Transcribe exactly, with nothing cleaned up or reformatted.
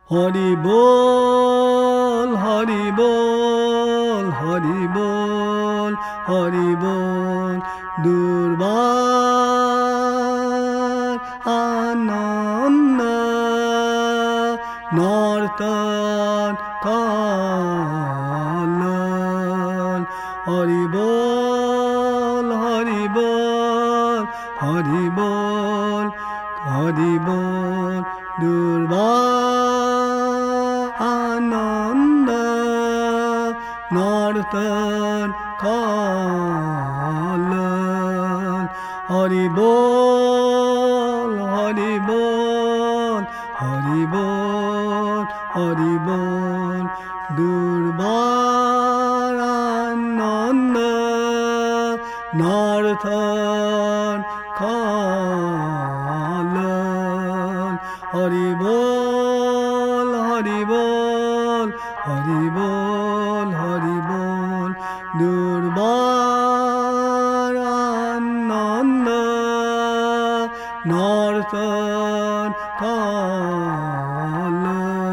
হরি বল হরি বল হরি বল হরি বল দুর্বার আনন্দ নর্তন কলন হরি বল হরি বল হরি বল হরি বল দুর্বার আনন্দ নর্তন কলন হরি বল হরি বল হরি বল হরি বল দুর্বার আনন্দ নর্তন কলন হরি বল হরি বল হরি বল হরি বল দুর্বার আনন্দ নর্তন কলন।